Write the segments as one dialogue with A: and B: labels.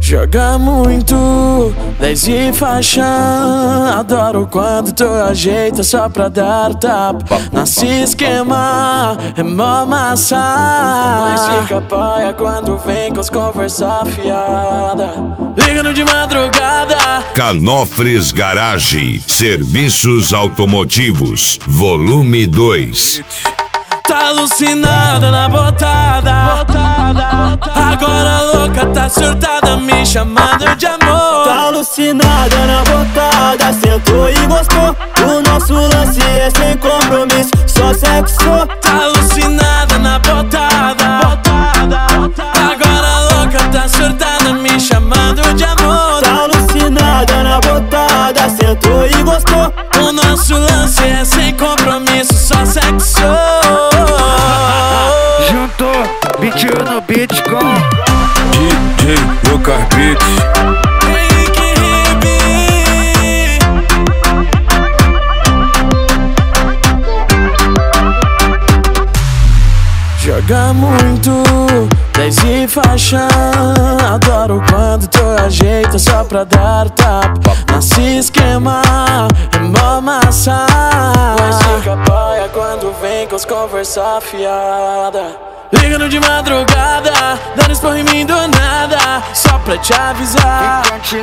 A: Joga muito, 10 e faixa. Adoro quando tu ajeita só pra dar tapa. Nesse esquema é mó massa, mas fica paia quando vem com as conversa fiada. Ligando de madrugada.
B: Canofres Garage, serviços automotivos, volume 2.
A: Tá alucinada na botada, agora louca, tá surtada, me chamando de amor.
C: Tá alucinada na botada, sentou e gostou. O nosso lance é sem compromisso, só sexo.
A: Tá alucinada na botada, agora louca, tá surtada, me chamando de amor.
C: Tá alucinada na botada, sentou e gostou.
A: O nosso lance é sem compromisso, só sexo.
D: Juntou 21 no beat com
E: DJ Lucas Beats.
A: Henrique Ribe. Joga muito, 10 e faixa. Adoro quando tu ajeita só pra dar tapa. Nesse esquema é mó massa, mas fica paia quando vem com as conversa fiada. Ligando de madrugada, dando esporro em mim do nada, só pra te avisar.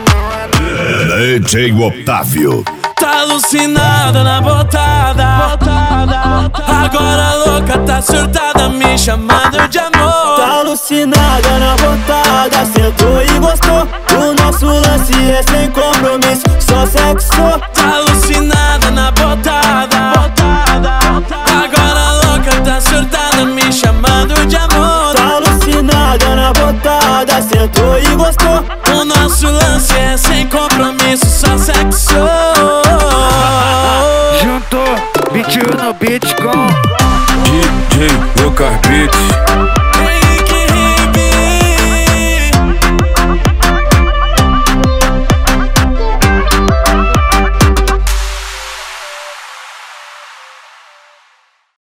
B: DJ Otávio.
A: Tá alucinada na botada, agora louca, tá surtada, me chamando de amor.
C: Tá alucinada na botada, sentou e gostou. O nosso lance é sem compromisso, só sexo.
A: Tá alucinada na botada, agora louca, tá surtada, me chamando de amor.
C: Tá alucinada na botada, sentou e gostou.
A: O nosso lance é sem compromisso, só sexo.
D: Juntou 21 no beat com
E: DJ Lucas Beats.